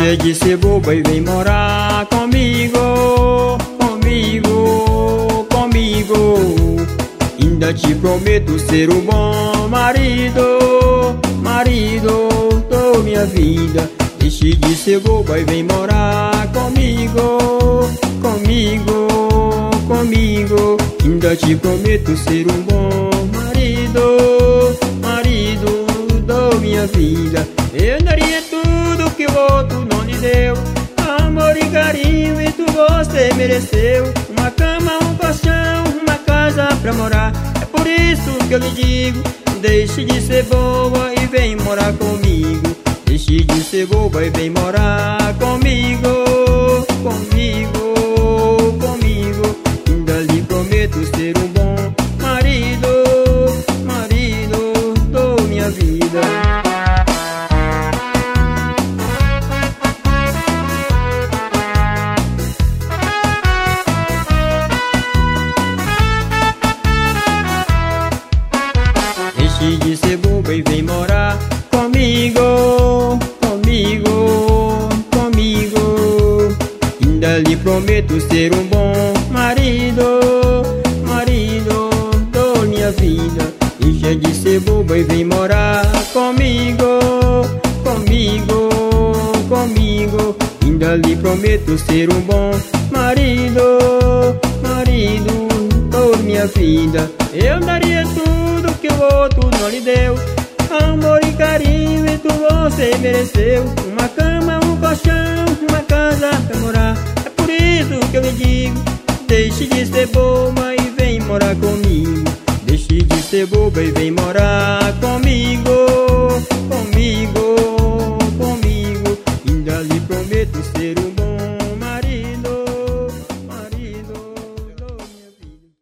Deixa de ser boba e vem morar comigo, comigo, comigo. Ainda te prometo ser um bom marido, marido da minha vida. Deixe de ser boba e vem morar comigo, comigo, comigo. Ainda te prometo ser um bom marido, marido da minha vida. Eu daria tudo que o outro não lhe deu, amor e carinho, e tu você mereceu. Uma cama, um colchão, uma casa pra morar. É por isso que eu lhe digo, deixe de ser boba e vem morar comigo. Deixe de ser boba e vem morar comigo, comigo, comigo. Ainda lhe prometo ser um bom marido, marido da minha vida. Deixe de ser boba e vem morar comigo, comigo, comigo. Ainda lhe prometo ser um bom marido, marido da minha vida. Deixa de ser boba e vem morar comigo, comigo, comigo. Ainda lhe prometo ser um bom marido, marido da minha vida. Eu daria tudo que o outro não lhe deu, amor e carinho, e tu você mereceu. Uma cama, um colchão, uma casa pra morar. É por isso que eu lhe digo, deixe de ser boba e vem morar comigo. Deixe de ser boba e vem morar comigo, comigo, comigo. Ainda lhe prometo ser um bom marido.